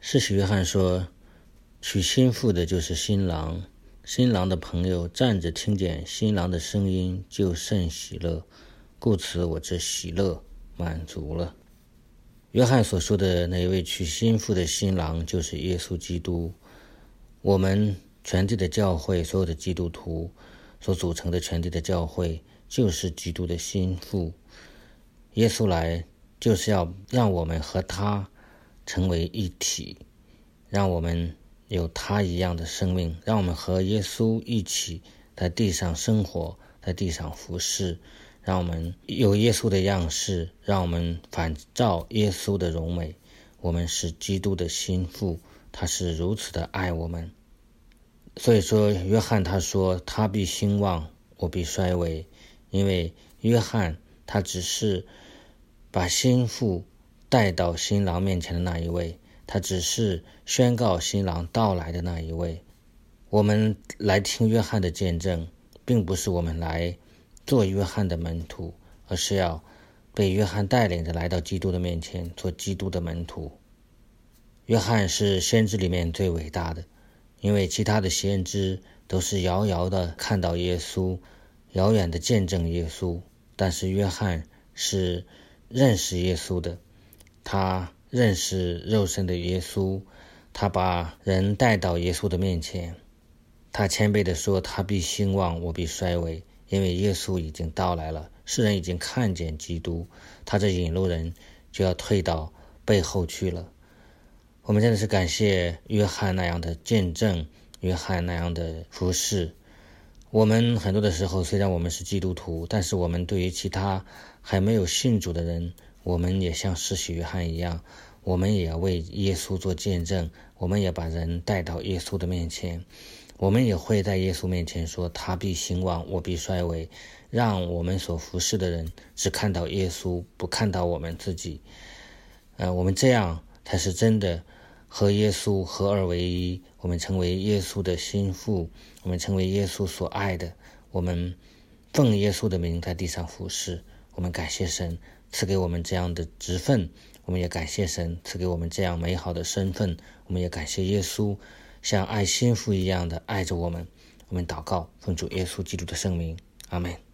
施洗约翰说，娶新妇的就是新郎，新郎的朋友站着听见新郎的声音就甚喜乐，故此我这喜乐满足了。约翰所说的那一位娶新妇的新郎就是耶稣基督。我们全地的教会，所有的基督徒所组成的全地的教会就是基督的新妇。耶稣来就是要让我们和他成为一体，让我们有他一样的生命，让我们和耶稣一起在地上生活，在地上服侍，让我们有耶稣的样式，让我们反照耶稣的荣美。我们是基督的新妇，他是如此的爱我们。所以说约翰他说，他必兴旺，我必衰微。因为约翰他只是把新妇带到新郎面前的那一位，他只是宣告新郎到来的那一位。我们来听约翰的见证，并不是我们来做约翰的门徒，而是要被约翰带领着来到基督的面前，做基督的门徒。约翰是先知里面最伟大的，因为其他的先知都是遥遥的看到耶稣，遥远的见证耶稣，但是约翰是认识耶稣的，他认识肉身的耶稣，他把人带到耶稣的面前，他谦卑地说，他必兴旺，我必衰微。因为耶稣已经到来了，世人已经看见基督，他这引路人就要退到背后去了。我们真的是感谢约翰那样的见证，约翰那样的服侍。我们很多的时候，虽然我们是基督徒，但是我们对于其他还没有信主的人，我们也像施洗约翰一样，我们也要为耶稣做见证，我们也把人带到耶稣的面前，我们也会在耶稣面前说，他必兴旺，我必衰微，让我们所服侍的人只看到耶稣，不看到我们自己。我们这样才是真的和耶稣合二为一，我们成为耶稣的心腹，我们成为耶稣所爱的，我们奉耶稣的名在地上服侍。我们感谢神赐给我们这样的职分，我们也感谢神赐给我们这样美好的身份，我们也感谢耶稣像爱心腹一样的爱着我们。我们祷告，奉主耶稣基督的圣名，阿们。